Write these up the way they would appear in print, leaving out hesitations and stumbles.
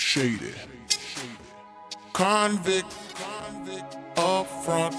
Shady. Convict up front.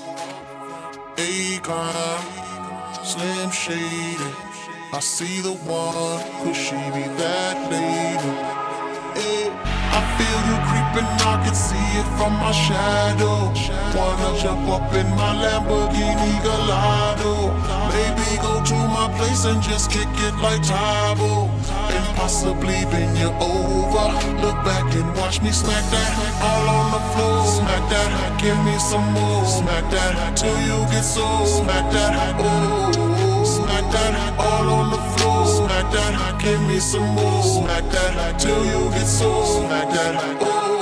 Akon, Slim Shady. I see the one, could she be that lady? Hey, I feel you creeping, I can see it from my shadow. Wanna jump up in my Lamborghini Gallardo. Maybe go to my place and just kick it like Tybo. And possibly bend you over. Look back and watch me smack that all on the floor. Smack that, give me some more. Smack that till you get so. Smack that, oh. Smack that all on the floor. Smack that, give me some more. Smack that till you get so. Smack that, oh.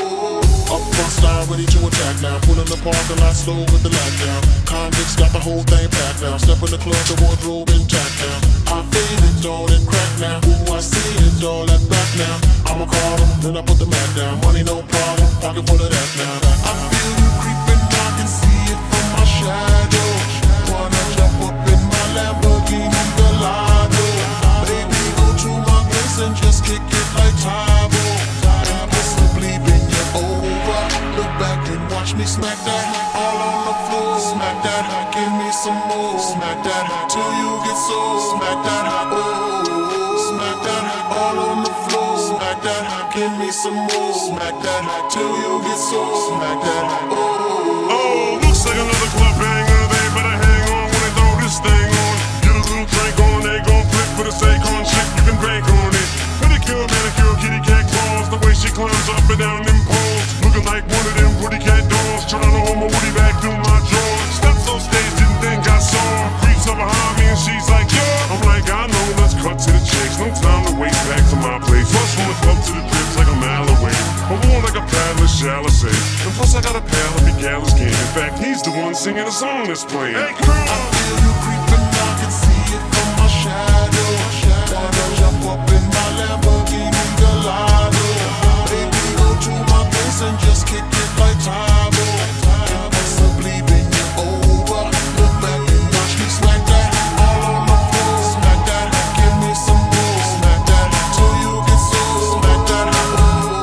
Up front style, ready to attack now. Pulling the parking lot slow with the lockdown. Convicts got the whole thing packed now. Step in the club, the wardrobe intact now. I fade it all and crack now. Ooh, I see it all at back now. I'ma call them, then I put the mat down. Money no problem, pocket full of that now. I feel you creeping, I can see it from my shadow. Wanna jump up in my Lamborghini Gallardo. Baby, go to my place and just kick it like Tybo. And possibly bend you over. Look back and watch me smack that all on the floor. Smack that, give me some more. Smack that till you get so. Smack that, oh. Smack that all on the floor. Smack that, give me some more. Smack that till you get so. Smack that, oh. Oh, looks like another club banger. They better hang on when they throw this thing on. Get a little drink on, they gon' flip with a Akon chick. You can bank on it. Pedicure, manicure, kitty cat claws. The way she climbs up and down them poles, looking like one of them pretty cat dolls. Trying to hold my woody back through my drawers. Steps on stage, didn't think I saw her. Creeps up behind me and she's like, yeah. I'm like, I know, let's cut to the chase. No time to wait, back to my place. Plus from the club to the drips like a mile away. I'm more like a paddler, shall I say. And plus I got a pal if he gallus can. In fact, he's the one singing the song that's playing. Hey, girl! I feel you creeping, I can see it from my shadow. Wanna jump up in my Lamborghini Gallardo. Baby, go to my place and just kick it like Tybo. And possibly bend you over. Look back and watch me smack that all on the floor. Smack that, give me some more. Smack that till you get so. Smack that, oh.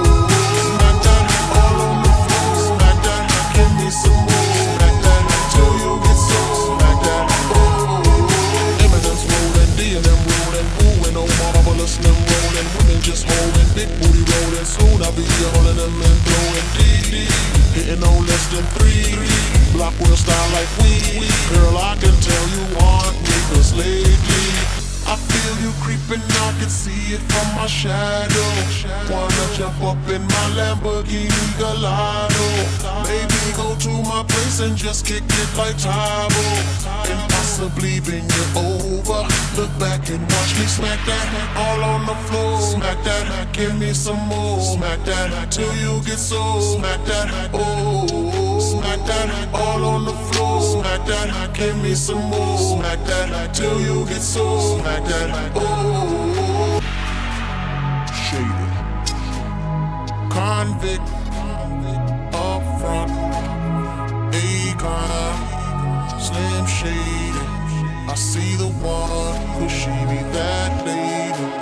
Smack that all on the floor. Smack that, give me some more. Smack that till you get so. Smack that, oh. Eminem's rolling, D and M rolling, ooh and oh marvelous them rolling. Women just holding, big booty rolling. Soon I'll be all of them and blowing D. Hitting no less than 3. Block wheel style like we. Girl, I can tell you want me, 'cause lately I feel you creeping, I can see it from my shadow. Wanna jump up in my Lamborghini Gallardo. Maybe go to my place and just kick it like Tybo. And possibly bend you over. Look back and watch me smack that all on the floor. Smack that, give me some more. Smack that till you get so. Smack that, oh. Smack that all on the floor. Smack that, give me some more. Smack that till you get so. Smack that, oh. Shady. Convict up front. Akon, Slim Shady. I see the one, could she be that lady?